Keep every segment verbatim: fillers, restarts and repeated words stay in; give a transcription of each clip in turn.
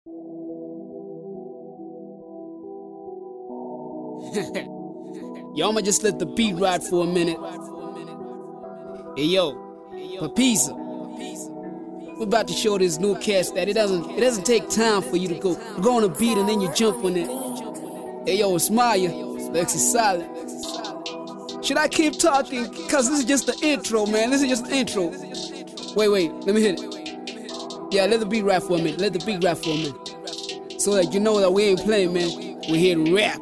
Yo, I'ma just let the beat ride for a minute. Hey yo, Papisa, we're about to show this new cast that it doesn't it doesn't take time for you to go go on a beat and then you jump on it. Hey yo, it's Maya, Lex is silent. Should I keep talking? Cause this is just the intro, man. This is just the intro. Wait, wait, let me hit it. Yeah, let the beat rap for a minute. Let the beat rap for a minute. So that you know that we ain't playing, man. We're here to rap.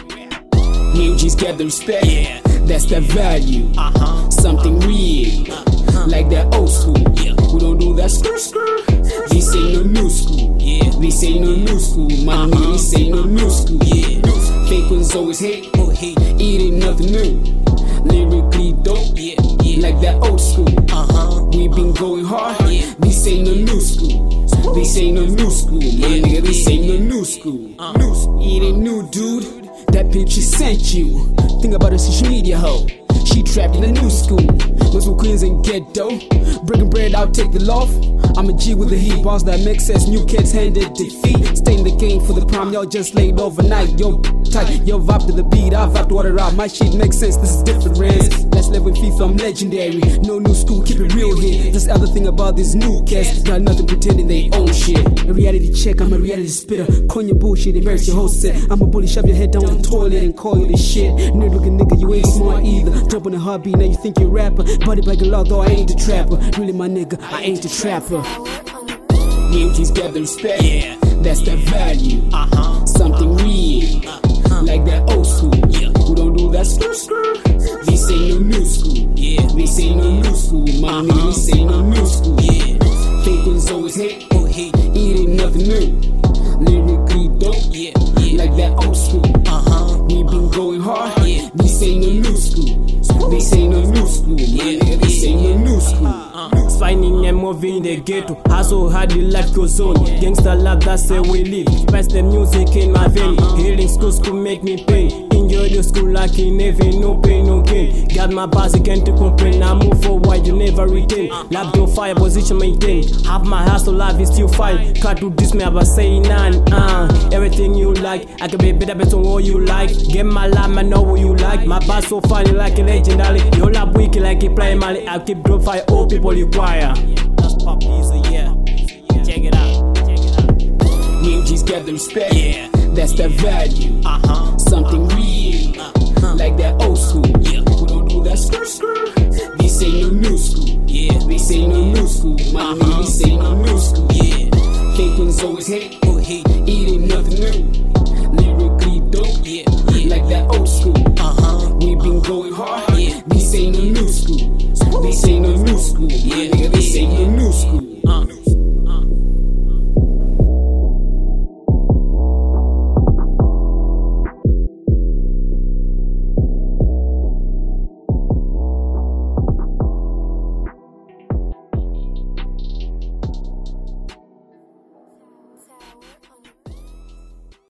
New G's get the respect. Yeah, that's that value. Uh-huh. Something real. Uh-huh. Like that old school. Yeah. We don't do that skr skr. This ain't no new school. Yeah. This ain't no new school. My uh-huh. nigga, this ain't no new school. Yeah. Fake ones always hate. Oh, hate. It ain't nothing new. Lyrically dope. Yeah. Yeah. Like that old school. Uh-huh. We been going hard. Yeah. This ain't no new school. This ain't no new school. My yeah. nigga, this ain't no new school. Uh. It ain't new, dude. That bitch she sent you. Think about her social media hoe. She trapped in the new school. Muslim queens and ghetto. Breaking bread, I'll take the loaf. I'm a G with the heat boss that makes sense. New kids handed defeat. Stay in the game for the prime. Y'all just laid overnight. Yo, tight. Yo, vibe to the beat. I vibe to water out. My shit makes sense. This is different rands. Let's live with FIFA. I'm legendary. No new school. Keep it real here. That's the other thing about this new cast. Got nothing pretending they own shit. A reality check. I'm a reality spitter. Coin your bullshit. Embarrass your whole set. I'm a bully. Shove your head down the toilet and call you this shit. Nerd looking nigga. You ain't smart either. Jump on a heartbeat. Now you think you're a rapper. Body bag a lot. Though I ain't the trapper. Really my nigga. I ain't the trapper. New G's get the respect. Yeah. That's that value. Uh-huh. Something real. Uh-huh. Like that old school. Yeah. Who don't do that skr skr. This ain't no new school. Yeah. This ain't no new school. My uh-huh. nigga, this ain't no new school. Yeah. Fake ones always hate. Oh, hate. It ain't nothing new. Lyrically dope. Yeah. Yeah. Like that old school. Uh-huh. We been going hard. Yeah. This ain't no new school. This ain't no new school. My nigga, this ain't no new school. Uh, Finding and moving in the ghetto. Hustle hard, the life goes on. Gangsta love, that's the way we live. Pass the music in my vein. Healing schools could make me pain. Enjoy the school like in heaven, no pain, no gain. Got my bars again to complain. I move forward, you never retain. Love don't fire, position maintain. Have my hustle, life is still fine. Can't do this, me ever say none. Uh, everything you like, I can be better based on what you like. Get my life, I know what you like. My bars so funny like a legendary. Your love wicked like a primary. I keep drop fire, all people require. Yeah, that's Papisa, yeah. Check it out, check it out. New G's get the respect. Yeah. That's that value. Uh-huh. Something real. Uh-huh. Like that old school. Yeah. Who don't do that skr skr. This ain't no new school. Yeah. This ain't no new school. My uh-huh. nigga, this ain't no new school. Yeah. Fake ones always hate. Oh, hate. It ain't nothing new. Lyrically dope. Yeah. Yeah. Like that old school. Uh-huh. We been going hard. Yeah. This ain't no new school. This ain't no new school. My nigga, this ain't no new school.